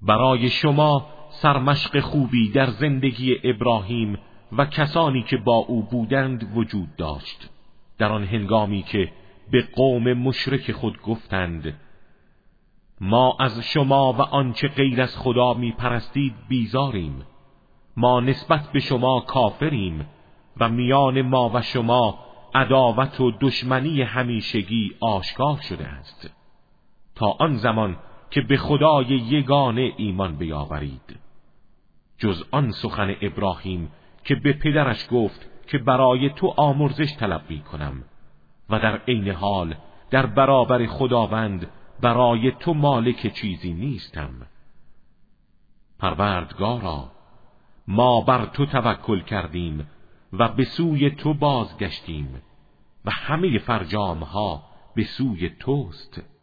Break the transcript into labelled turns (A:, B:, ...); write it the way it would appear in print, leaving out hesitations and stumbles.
A: برای شما سرمشق خوبی در زندگی ابراهیم و کسانی که با او بودند وجود داشت، در آن هنگامی که به قوم مشرک خود گفتند ما از شما و آنچه غیر از خدا می پرستید بیزاریم، ما نسبت به شما کافریم و میان ما و شما عداوت و دشمنی همیشگی آشکار شده است تا آن زمان که به خدای یگانه ایمان بیاورید. جز آن سخن ابراهیم که به پدرش گفت که برای تو آمرزش طلب می کنم و در عین حال در برابر خداوند برای تو مالک چیزی نیستم. پروردگارا، ما بر تو توکل کردیم و به سوی تو بازگشتیم و همه فرجامها به سوی توست.